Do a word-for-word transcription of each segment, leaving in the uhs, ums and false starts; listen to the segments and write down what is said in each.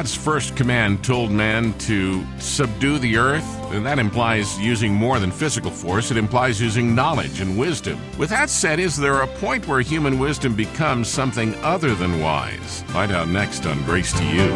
God's first command told man to subdue the earth, and that implies using more than physical force. It implies using knowledge and wisdom. With that said, is there a point where human wisdom becomes something other than wise? Find out next on Grace to You.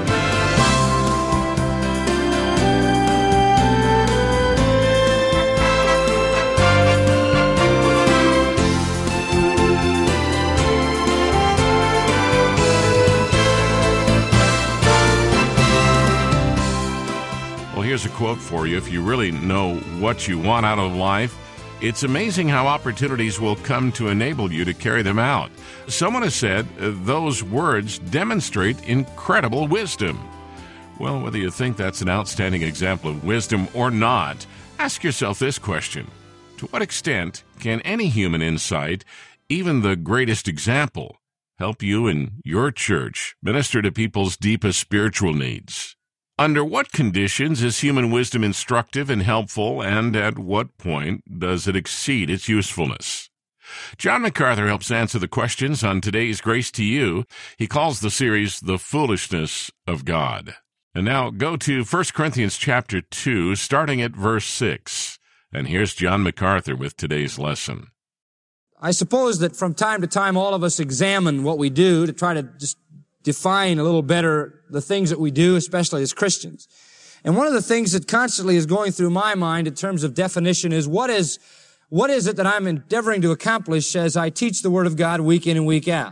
Here's a quote for you. If you really know what you want out of life, it's amazing how opportunities will come to enable you to carry them out. Someone has said uh, those words demonstrate incredible wisdom. Well, whether you think that's an outstanding example of wisdom or not, ask yourself this question. To what extent can any human insight, even the greatest example, help you in your church minister to people's deepest spiritual needs? Under what conditions is human wisdom instructive and helpful, and at what point does it exceed its usefulness? John MacArthur helps answer the questions on today's Grace to You. He calls the series The Foolishness of God. And now go to First Corinthians chapter two, starting at verse six. And here's John MacArthur with today's lesson. I suppose that from time to time all of us examine what we do to try to just define a little better the things that we do, especially as Christians. And one of the things that constantly is going through my mind in terms of definition is what is, what is it that I'm endeavoring to accomplish as I teach the Word of God week in and week out?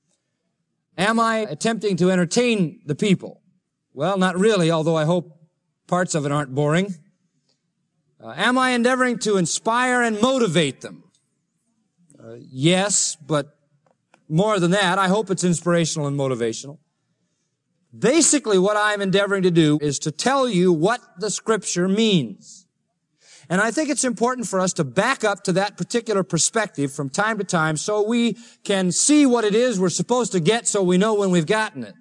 Am I attempting to entertain the people? Well, not really, although I hope parts of it aren't boring. Uh, am I endeavoring to inspire and motivate them? Uh, yes, but more than that, I hope it's inspirational and motivational. Basically, what I'm endeavoring to do is to tell you what the Scripture means. And I think it's important for us to back up to that particular perspective from time to time so we can see what it is we're supposed to get so we know when we've gotten it.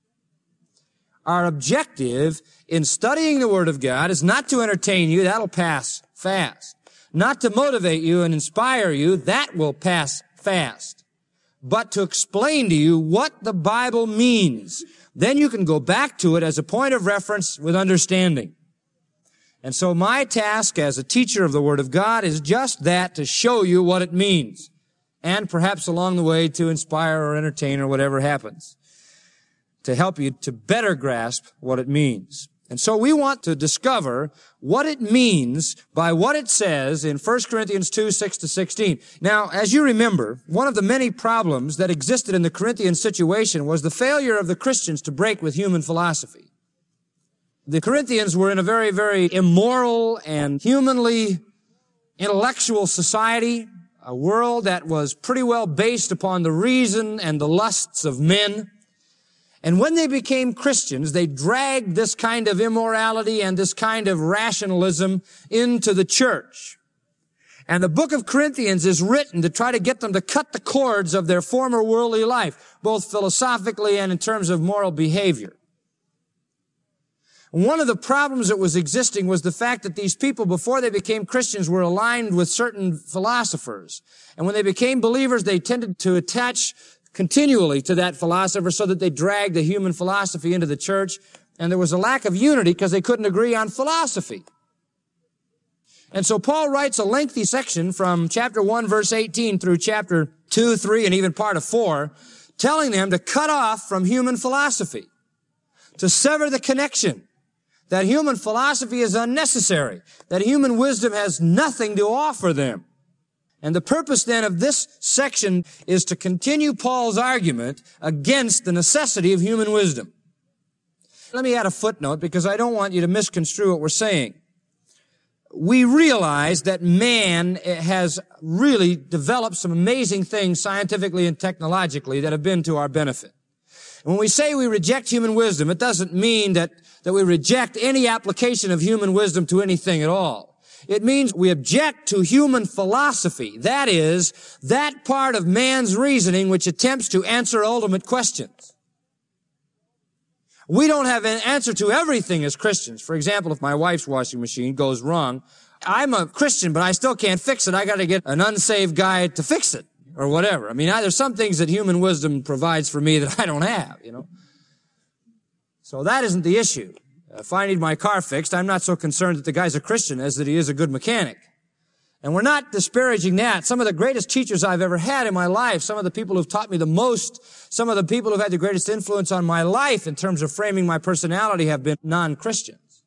Our objective in studying the Word of God is not to entertain you, that'll pass fast. Not to motivate you and inspire you, that will pass fast. But to explain to you what the Bible means. Then you can go back to it as a point of reference with understanding. And so my task as a teacher of the Word of God is just that, to show you what it means. And perhaps along the way to inspire or entertain or whatever happens. To help you to better grasp what it means. And so we want to discover what it means by what it says in First Corinthians two, six to sixteen. Now, as you remember, one of the many problems that existed in the Corinthian situation was the failure of the Christians to break with human philosophy. The Corinthians were in a very, very immoral and humanly intellectual society, a world that was pretty well based upon the reason and the lusts of men. And when they became Christians, they dragged this kind of immorality and this kind of rationalism into the church. And the book of Corinthians is written to try to get them to cut the cords of their former worldly life, both philosophically and in terms of moral behavior. One of the problems that was existing was the fact that these people, before they became Christians, were aligned with certain philosophers. And when they became believers, they tended to attach continually to that philosopher so that they dragged the human philosophy into the church, and there was a lack of unity because they couldn't agree on philosophy. And so Paul writes a lengthy section from chapter one, verse eighteen through chapter two, three, and even part of four, telling them to cut off from human philosophy, to sever the connection, that human philosophy is unnecessary, that human wisdom has nothing to offer them. And the purpose then of this section is to continue Paul's argument against the necessity of human wisdom. Let me add a footnote because I don't want you to misconstrue what we're saying. We realize that man has really developed some amazing things scientifically and technologically that have been to our benefit. When we say we reject human wisdom, it doesn't mean that, that we reject any application of human wisdom to anything at all. It means we object to human philosophy. That is, that part of man's reasoning which attempts to answer ultimate questions. We don't have an answer to everything as Christians. For example, if my wife's washing machine goes wrong, I'm a Christian, but I still can't fix it. I got to get an unsaved guy to fix it or whatever. I mean, I, there's some things that human wisdom provides for me that I don't have, you know. So that isn't the issue. If I need my car fixed, I'm not so concerned that the guy's a Christian as that he is a good mechanic. And we're not disparaging that. Some of the greatest teachers I've ever had in my life, some of the people who've taught me the most, some of the people who've had the greatest influence on my life in terms of framing my personality have been non-Christians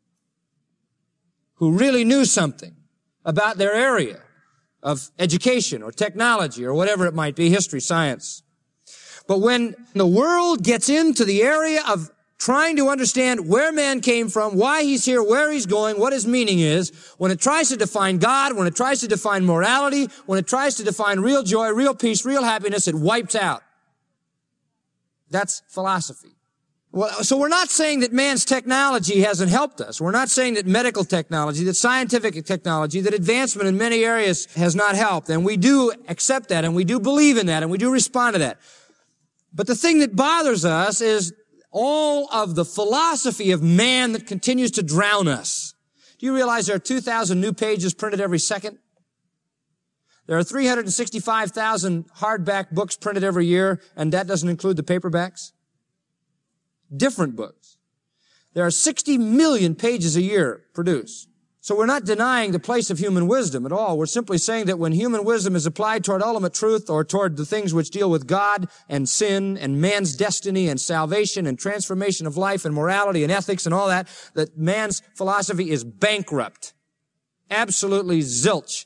who really knew something about their area of education or technology or whatever it might be, history, science. But when the world gets into the area of trying to understand where man came from, why he's here, where he's going, what his meaning is, when it tries to define God, when it tries to define morality, when it tries to define real joy, real peace, real happiness, it wipes out. That's philosophy. Well, so we're not saying that man's technology hasn't helped us. We're not saying that medical technology, that scientific technology, that advancement in many areas has not helped. And we do accept that, and we do believe in that, and we do respond to that. But the thing that bothers us is all of the philosophy of man that continues to drown us. Do you realize there are two thousand new pages printed every second? There are three hundred sixty-five thousand hardback books printed every year, and that doesn't include the paperbacks. Different books. There are sixty million pages a year produced. So we're not denying the place of human wisdom at all. We're simply saying that when human wisdom is applied toward ultimate truth or toward the things which deal with God and sin and man's destiny and salvation and transformation of life and morality and ethics and all that, that man's philosophy is bankrupt. Absolutely zilch.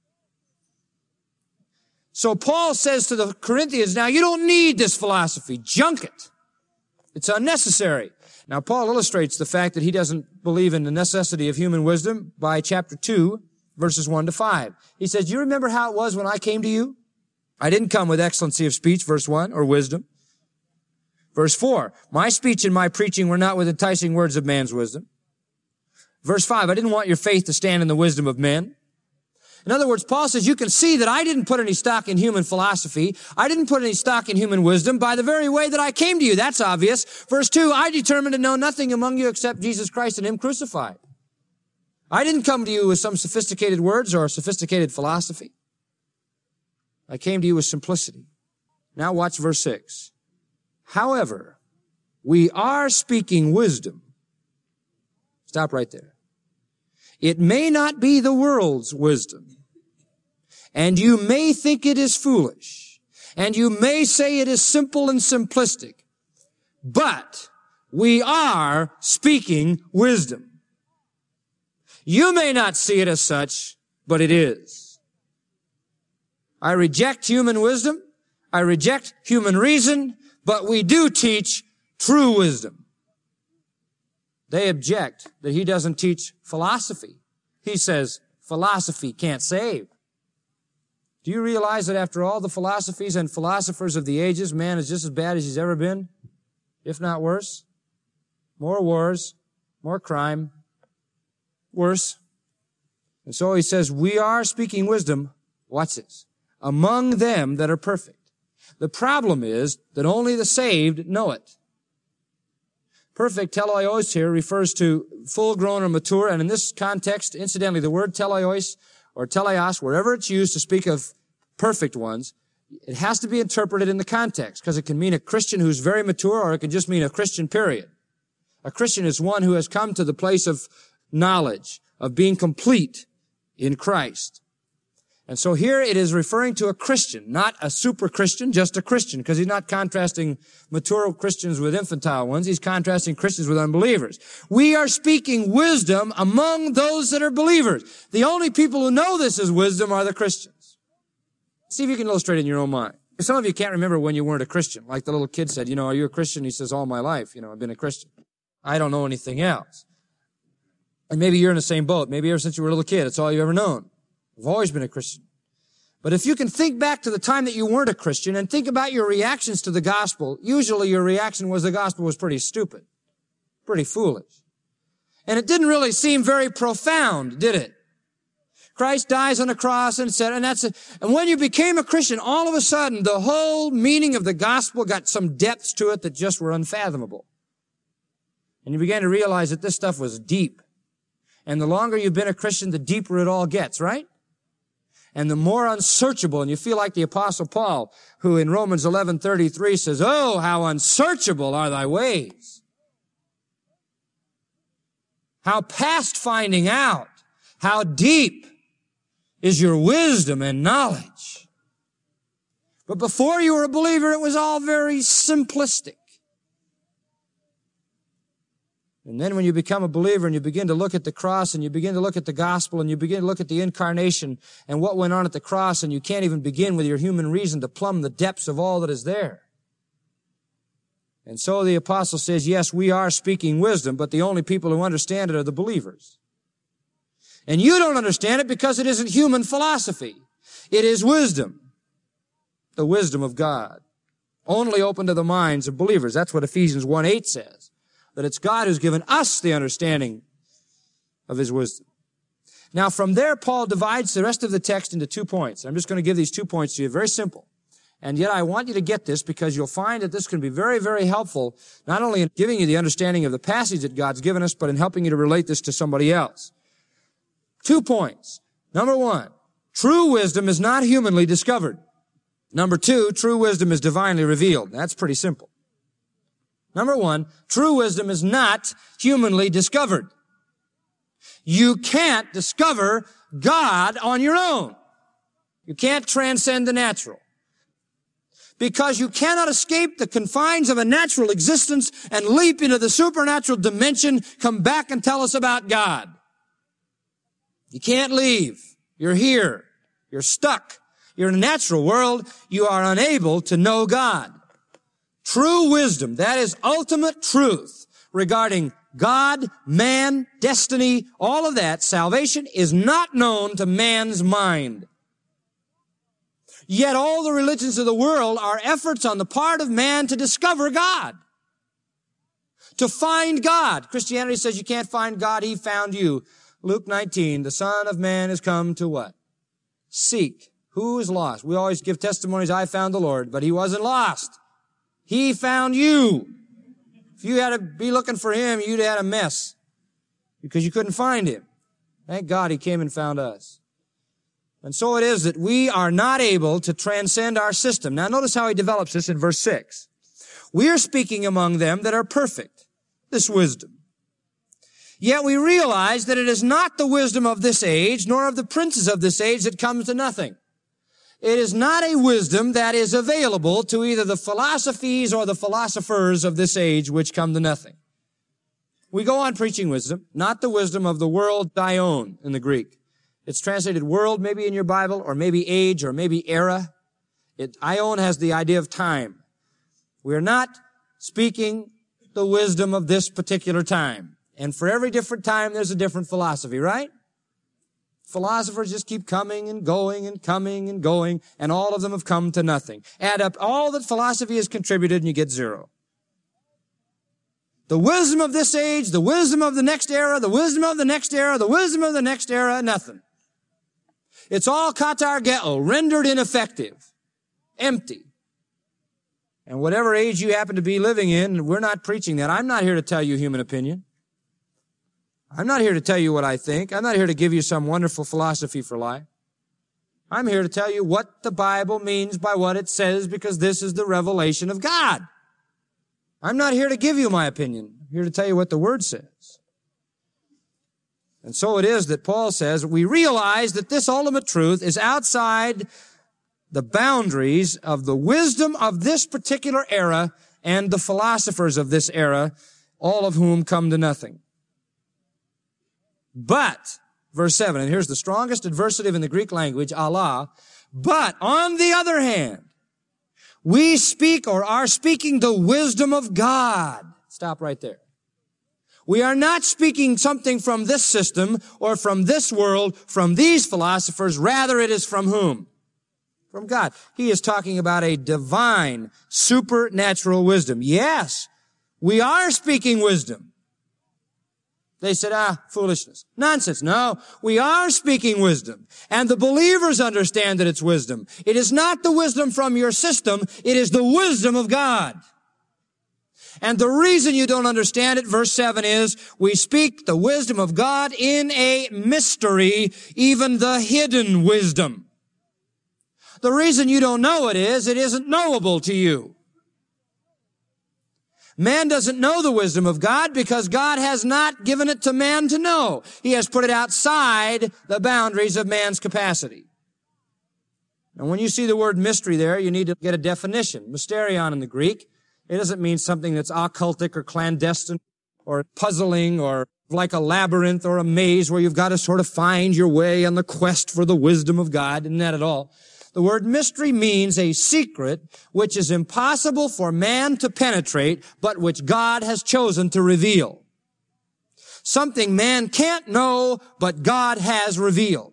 So Paul says to the Corinthians, now you don't need this philosophy. Junk it. It's unnecessary. Now, Paul illustrates the fact that he doesn't believe in the necessity of human wisdom by chapter two, verses one to five. He says, do you remember how it was when I came to you? I didn't come with excellency of speech, verse one, or wisdom. Verse four, my speech and my preaching were not with enticing words of man's wisdom. Verse five, I didn't want your faith to stand in the wisdom of men. In other words, Paul says, you can see that I didn't put any stock in human philosophy. I didn't put any stock in human wisdom by the very way that I came to you. That's obvious. Verse two, I determined to know nothing among you except Jesus Christ and Him crucified. I didn't come to you with some sophisticated words or sophisticated philosophy. I came to you with simplicity. Now watch verse six. However, we are speaking wisdom. Stop right there. It may not be the world's wisdom, and you may think it is foolish, and you may say it is simple and simplistic, but we are speaking wisdom. You may not see it as such, but it is. I reject human wisdom. I reject human reason, but we do teach true wisdom. They object that he doesn't teach philosophy. He says philosophy can't save. Do you realize that after all the philosophies and philosophers of the ages, man is just as bad as he's ever been, if not worse? More wars, more crime, worse. And so he says, we are speaking wisdom, watch this, among them that are perfect. The problem is that only the saved know it. Perfect, teleos here, refers to full-grown or mature, and in this context, incidentally, the word teleos or teleos, wherever it's used to speak of perfect ones, it has to be interpreted in the context, because it can mean a Christian who's very mature, or it can just mean a Christian, period. A Christian is one who has come to the place of knowledge, of being complete in Christ. And so here it is referring to a Christian, not a super Christian, just a Christian, because he's not contrasting mature Christians with infantile ones. He's contrasting Christians with unbelievers. We are speaking wisdom among those that are believers. The only people who know this as wisdom are the Christians. See if you can illustrate it in your own mind. Some of you can't remember when you weren't a Christian. Like the little kid said, you know, are you a Christian? He says, all my life, you know, I've been a Christian. I don't know anything else. And maybe you're in the same boat. Maybe ever since you were a little kid, it's all you've ever known. I've always been a Christian. But if you can think back to the time that you weren't a Christian and think about your reactions to the gospel, usually your reaction was the gospel was pretty stupid, pretty foolish. And it didn't really seem very profound, did it? Christ dies on a cross and said, and that's it. And when you became a Christian, all of a sudden, the whole meaning of the gospel got some depths to it that just were unfathomable. And you began to realize that this stuff was deep. And the longer you've been a Christian, the deeper it all gets, right? And the more unsearchable, and you feel like the Apostle Paul, who in Romans eleven thirty-three says, oh, how unsearchable are thy ways. how past finding out, how deep is your wisdom and knowledge. But before you were a believer, it was all very simplistic. And then when you become a believer and you begin to look at the cross and you begin to look at the gospel and you begin to look at the incarnation and what went on at the cross, and you can't even begin with your human reason to plumb the depths of all that is there. And so the apostle says, yes, we are speaking wisdom, but the only people who understand it are the believers. And you don't understand it because it isn't human philosophy. It is wisdom. The wisdom of God. Only open to the minds of believers. That's what Ephesians one eight says. That it's God who's given us the understanding of His wisdom. Now from there, Paul divides the rest of the text into two points. I'm just going to give these two points to you. Very simple. And yet I want you to get this because you'll find that this can be very, very helpful, not only in giving you the understanding of the passage that God's given us, but in helping you to relate this to somebody else. Two points. Number one, true wisdom is not humanly discovered. Number two, true wisdom is divinely revealed. That's pretty simple. Number one, true wisdom is not humanly discovered. You can't discover God on your own. You can't transcend the natural. Because you cannot escape the confines of a natural existence and leap into the supernatural dimension, come back and tell us about God. You can't leave. You're here. You're stuck. You're in a natural world. You are unable to know God. True wisdom, that is ultimate truth regarding God, man, destiny, all of that, salvation is not known to man's mind. Yet all the religions of the world are efforts on the part of man to discover God. To find God. Christianity says you can't find God, He found you. Luke nineteen, the Son of Man has come to what? Seek. Who is lost? We always give testimonies, I found the Lord, but He wasn't lost. He found you. If you had to be looking for Him, you'd have had a mess because you couldn't find Him. Thank God He came and found us. And so it is that we are not able to transcend our system. Now notice how he develops this in verse six. We are speaking among them that are perfect, this wisdom. Yet we realize that it is not the wisdom of this age, nor of the princes of this age that comes to nothing. It is not a wisdom that is available to either the philosophies or the philosophers of this age which come to nothing. We go on preaching wisdom, not the wisdom of the world, dion in the Greek. It's translated world maybe in your Bible, or maybe age, or maybe era. It, ion has the idea of time. We're not speaking the wisdom of this particular time. And for every different time, there's a different philosophy, right? Philosophers just keep coming and going and coming and going, and all of them have come to nothing. Add up all that philosophy has contributed, and you get zero. The wisdom of this age, the wisdom of the next era, the wisdom of the next era, the wisdom of the next era, nothing. It's all katargeo, rendered ineffective, empty. And whatever age you happen to be living in, we're not preaching that. I'm not here to tell you human opinion. I'm not here to tell you what I think. I'm not here to give you some wonderful philosophy for life. I'm here to tell you what the Bible means by what it says, because this is the revelation of God. I'm not here to give you my opinion. I'm here to tell you what the Word says. And so it is that Paul says, we realize that this ultimate truth is outside the boundaries of the wisdom of this particular era and the philosophers of this era, all of whom come to nothing. But, verse seven, and here's the strongest adversative in the Greek language, Allah, but on the other hand, we speak or are speaking the wisdom of God. Stop right there. We are not speaking something from this system or from this world, from these philosophers. Rather, it is from whom? From God. He is talking about a divine, supernatural wisdom. Yes, we are speaking wisdom. They said, ah, foolishness. Nonsense. No, we are speaking wisdom. And the believers understand that it's wisdom. It is not the wisdom from your system. It is the wisdom of God. And the reason you don't understand it, verse seven, is we speak the wisdom of God in a mystery, even the hidden wisdom. The reason you don't know it is it isn't knowable to you. Man doesn't know the wisdom of God because God has not given it to man to know. He has put it outside the boundaries of man's capacity. And when you see the word mystery there, you need to get a definition. Mysterion in the Greek, it doesn't mean something that's occultic or clandestine or puzzling or like a labyrinth or a maze where you've got to sort of find your way on the quest for the wisdom of God. Isn't that at all? The word mystery means a secret which is impossible for man to penetrate, but which God has chosen to reveal. Something man can't know, but God has revealed.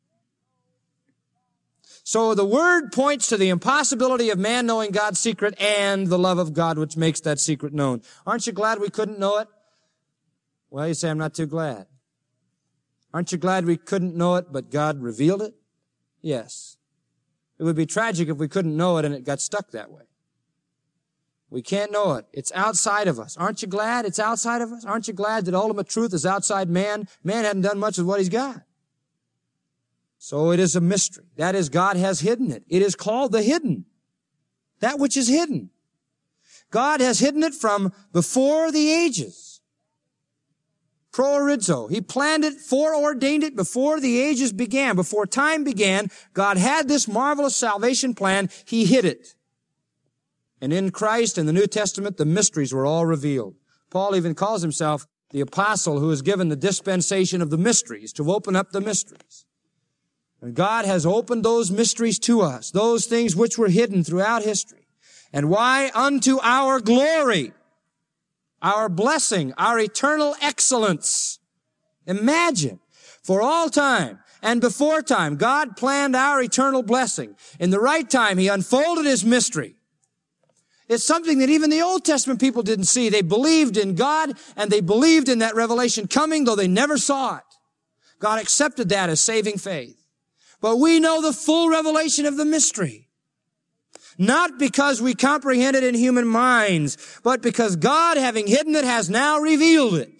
So the word points to the impossibility of man knowing God's secret and the love of God which makes that secret known. Aren't you glad we couldn't know it? Well, you say, I'm not too glad. Aren't you glad we couldn't know it, but God revealed it? Yes. It would be tragic if we couldn't know it and it got stuck that way. We can't know it. It's outside of us. Aren't you glad it's outside of us? Aren't you glad that ultimate truth is outside man? Man hadn't done much with what he's got. So it is a mystery. That is, God has hidden it. It is called the hidden. That which is hidden. God has hidden it from before the ages. Proorizo. He planned it, foreordained it before the ages began. Before time began, God had this marvelous salvation plan. He hid it. And in Christ, in the New Testament, the mysteries were all revealed. Paul even calls himself the apostle who is given the dispensation of the mysteries, to open up the mysteries. And God has opened those mysteries to us, those things which were hidden throughout history. And why? Unto our glory, our blessing, our eternal excellence. Imagine, for all time and before time, God planned our eternal blessing. In the right time, He unfolded His mystery. It's something that even the Old Testament people didn't see. They believed in God, and they believed in that revelation coming, though they never saw it. God accepted that as saving faith. But we know the full revelation of the mystery. Not because we comprehend it in human minds, but because God, having hidden it, has now revealed it.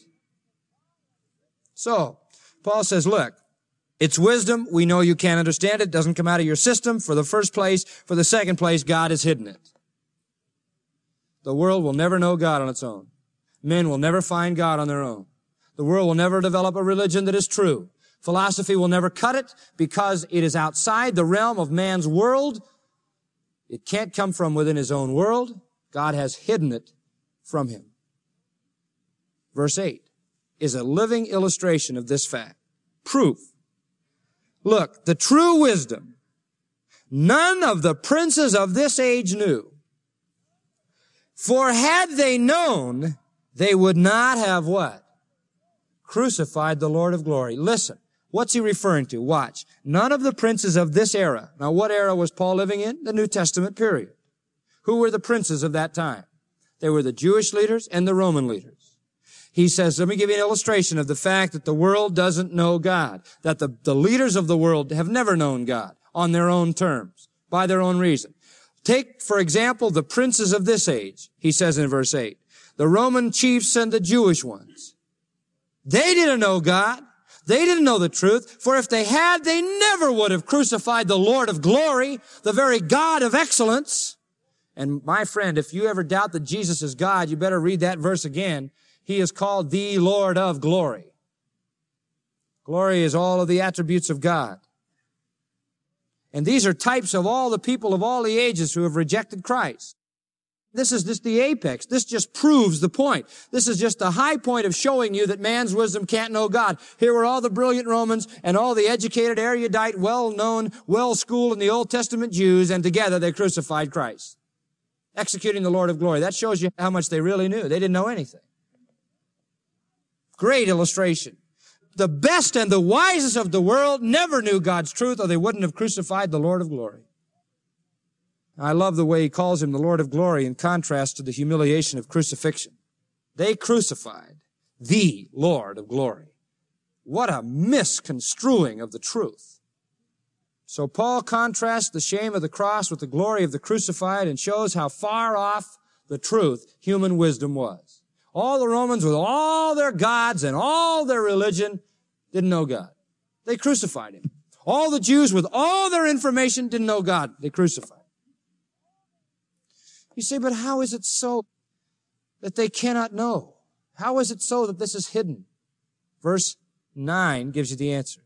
So, Paul says, look, it's wisdom. We know you can't understand it. It doesn't come out of your system, for the first place. For the second place, God has hidden it. The world will never know God on its own. Men will never find God on their own. The world will never develop a religion that is true. Philosophy will never cut it because it is outside the realm of man's world. It can't come from within his own world. God has hidden it from him. Verse eight is a living illustration of this fact. Proof. Look, the true wisdom none of the princes of this age knew. For had they known, they would not have what? Crucified the Lord of glory. Listen, what's he referring to? Watch. None of the princes of this era. Now, what era was Paul living in? The New Testament period. Who were the princes of that time? They were the Jewish leaders and the Roman leaders. He says, let me give you an illustration of the fact that the world doesn't know God, that the, the leaders of the world have never known God on their own terms, by their own reason. Take, for example, the princes of this age, he says in verse eight, the Roman chiefs and the Jewish ones. They didn't know God. They didn't know the truth, for if they had, they never would have crucified the Lord of glory, the very God of excellence. And my friend, if you ever doubt that Jesus is God, you better read that verse again. He is called the Lord of glory. Glory is all of the attributes of God. And these are types of all the people of all the ages who have rejected Christ. This is just the apex. This just proves the point. This is just the high point of showing you that man's wisdom can't know God. Here were all the brilliant Romans and all the educated, erudite, well-known, well-schooled in the Old Testament Jews, and together they crucified Christ, executing the Lord of glory. That shows you how much they really knew. They didn't know anything. Great illustration. The best and the wisest of the world never knew God's truth, or they wouldn't have crucified the Lord of glory. I love the way he calls him the Lord of glory in contrast to the humiliation of crucifixion. They crucified the Lord of glory. What a misconstruing of the truth. So Paul contrasts the shame of the cross with the glory of the crucified and shows how far off the truth human wisdom was. All the Romans with all their gods and all their religion didn't know God. They crucified him. All the Jews with all their information didn't know God. They crucified him. You say, but how is it so? that they cannot know? How is it so that this is hidden? Verse nine gives you the answer.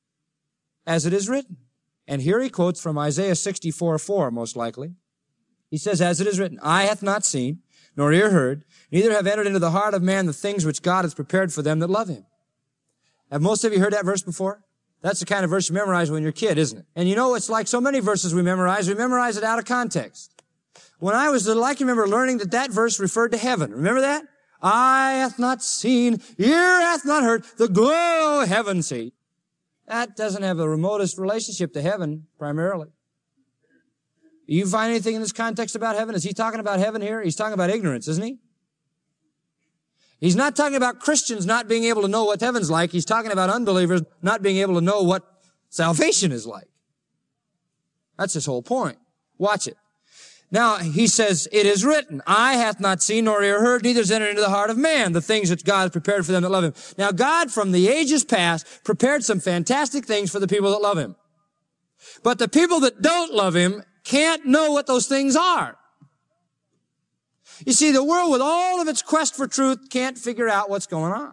As it is written. And here he quotes from Isaiah sixty-four four, most likely. He says, as it is written, eye hath not seen, nor ear heard, neither have entered into the heart of man the things which God hath prepared for them that love him. Have most of you heard that verse before? That's the kind of verse you memorize when you're a kid, isn't it? And you know, it's like so many verses we memorize, we memorize it out of context. When I was little, I can remember learning that that verse referred to heaven. Remember that? Eye hath not seen, ear hath not heard, the glory of heaven see. That doesn't have the remotest relationship to heaven, primarily. You find anything in this context about heaven? Is he talking about heaven here? He's talking about ignorance, isn't he? He's not talking about Christians not being able to know what heaven's like. He's talking about unbelievers not being able to know what salvation is like. That's his whole point. Watch it. Now, he says, it is written, eye hath not seen nor ear heard, neither has entered into the heart of man the things which God has prepared for them that love him. Now, God, from the ages past, prepared some fantastic things for the people that love him. But the people that don't love him can't know what those things are. You see, the world, with all of its quest for truth, can't figure out what's going on.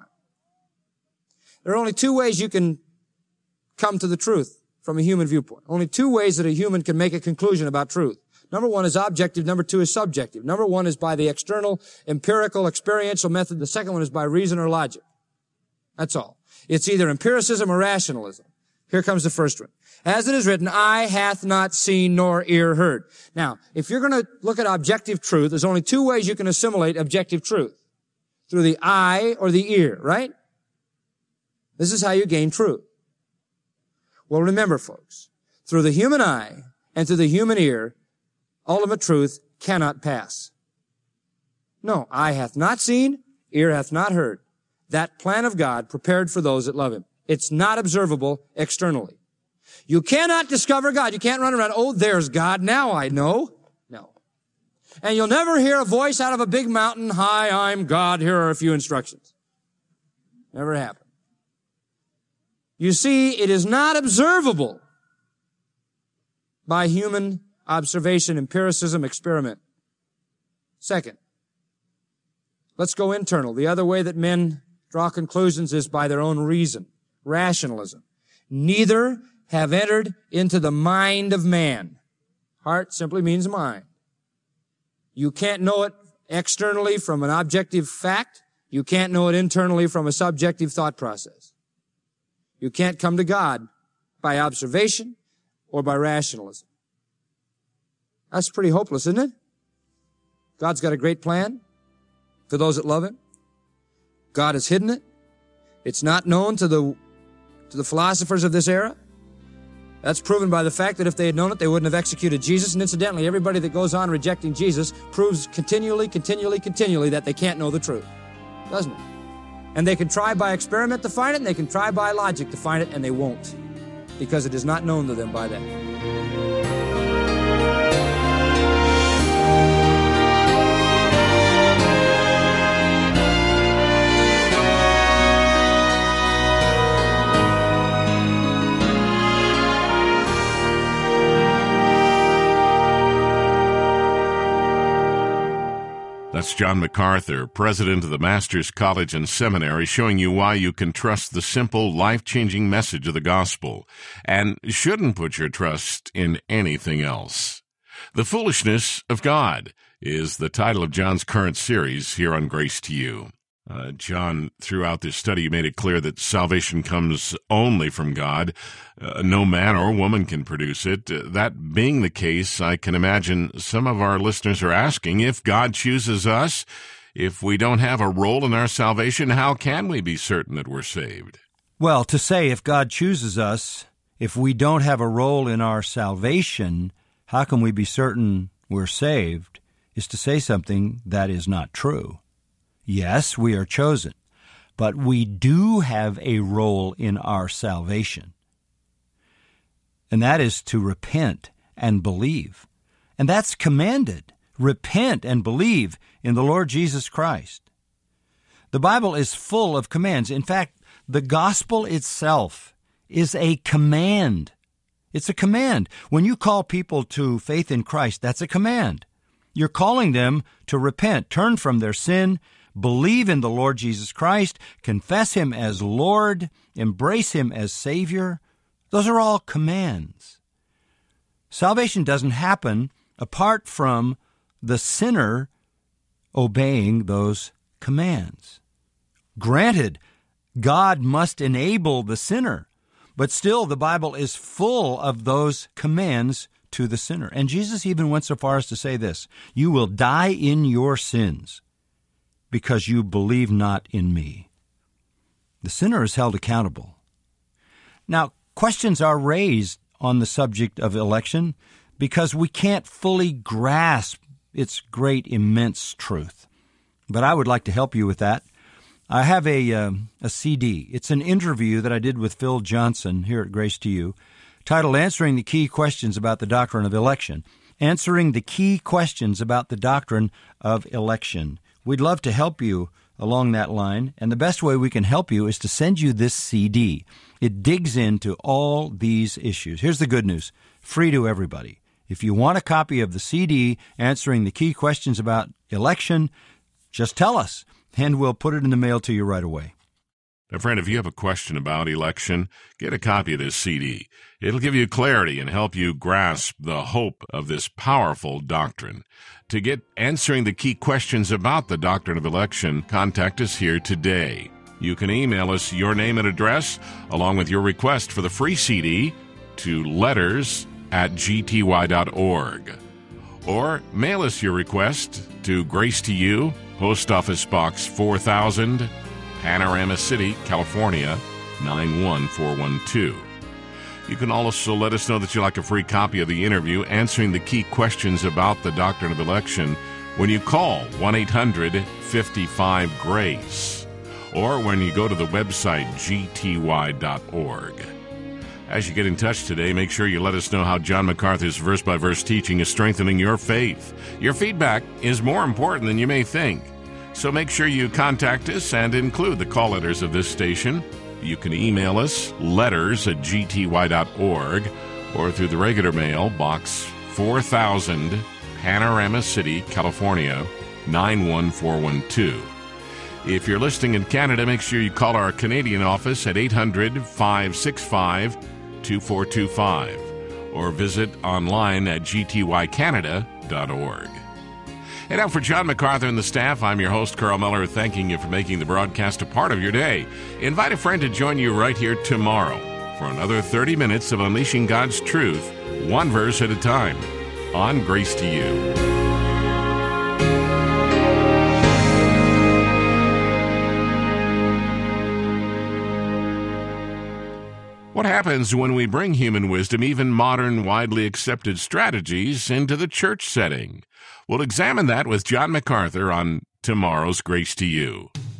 There are only two ways you can come to the truth from a human viewpoint. Only two ways that a human can make a conclusion about truth. Number one is objective. Number two is subjective. Number one is by the external, empirical, experiential method. The second one is by reason or logic. That's all. It's either empiricism or rationalism. Here comes the first one. As it is written, eye hath not seen nor ear heard. Now, if you're going to look at objective truth, there's only two ways you can assimilate objective truth. Through the eye or the ear, right? This is how you gain truth. Well, remember, folks, through the human eye and through the human ear, ultimate truth cannot pass. No, eye hath not seen, ear hath not heard. That plan of God prepared for those that love him. It's not observable externally. You cannot discover God. You can't run around, oh, there's God, now I know. No. And you'll never hear a voice out of a big mountain, hi, I'm God, here are a few instructions. Never happened. You see, it is not observable by human observation, empiricism, experiment. Second, let's go internal. The other way that men draw conclusions is by their own reason, rationalism. Neither have entered into the mind of man. Heart simply means mind. You can't know it externally from an objective fact. You can't know it internally from a subjective thought process. You can't come to God by observation or by rationalism. That's pretty hopeless, isn't it? God's got a great plan for those that love him. God has hidden it. It's not known to the, to the philosophers of this era. That's proven by the fact that if they had known it, they wouldn't have executed Jesus. And incidentally, everybody that goes on rejecting Jesus proves continually, continually, continually that they can't know the truth. Doesn't it? And they can try by experiment to find it, and they can try by logic to find it, and they won't. Because it is not known to them by that. That's John MacArthur, president of the Masters College and Seminary, showing you why you can trust the simple, life-changing message of the gospel and shouldn't put your trust in anything else. The Foolishness of God is the title of John's current series here on Grace to You. Uh, John, throughout this study, made it clear that salvation comes only from God. Uh, no man or woman can produce it. Uh, that being the case, I can imagine some of our listeners are asking, if God chooses us, if we don't have a role in our salvation, how can we be certain that we're saved? Well, to say if God chooses us, if we don't have a role in our salvation, how can we be certain we're saved, is to say something that is not true. Yes, we are chosen, but we do have a role in our salvation. And that is to repent and believe. And that's commanded. Repent and believe in the Lord Jesus Christ. The Bible is full of commands. In fact, the gospel itself is a command. It's a command. When you call people to faith in Christ, that's a command. You're calling them to repent, turn from their sin, believe in the Lord Jesus Christ, confess Him as Lord, embrace Him as Savior. Those are all commands. Salvation doesn't happen apart from the sinner obeying those commands. Granted, God must enable the sinner, but still the Bible is full of those commands to the sinner. And Jesus even went so far as to say this, "You will die in your sins because you believe not in me." The sinner is held accountable. Now, questions are raised on the subject of election because we can't fully grasp its great, immense truth. But I would like to help you with that. I have a, um, a C D. It's an interview that I did with Phil Johnson here at Grace to You, titled Answering the Key Questions About the Doctrine of Election. Answering the Key Questions About the Doctrine of Election. We'd love to help you along that line, and the best way we can help you is to send you this C D. It digs into all these issues. Here's the good news. Free to everybody. If you want a copy of the C D answering the key questions about election, just tell us, and we'll put it in the mail to you right away. Now, friend, if you have a question about election, get a copy of this C D. It'll give you clarity and help you grasp the hope of this powerful doctrine. To get answering the key questions about the doctrine of election, contact us here today. You can email us your name and address, along with your request for the free C D, to letters at g t y dot org. Or mail us your request to Grace to You, Post Office Box four thousand, Panorama City, California, nine one four one two. You can also let us know that you'd like a free copy of the interview answering the key questions about the doctrine of election when you call one eight hundred fifty-five GRACE or when you go to the website g t y dot org. As you get in touch today, make sure you let us know how John MacArthur's verse-by-verse teaching is strengthening your faith. Your feedback is more important than you may think. So make sure you contact us and include the call letters of this station. You can email us, letters at g t y dot org, or through the regular mail, Box four thousand, Panorama City, California, nine one four one two. If you're listening in Canada, make sure you call our Canadian office at eight hundred, five six five, two four two five, or visit online at g t y canada dot org. And now for John MacArthur and the staff, I'm your host, Carl Miller, thanking you for making the broadcast a part of your day. Invite a friend to join you right here tomorrow for another thirty minutes of unleashing God's truth, one verse at a time, on Grace to You. What happens when we bring human wisdom, even modern, widely accepted strategies, into the church setting? We'll examine that with John MacArthur on tomorrow's Grace to You.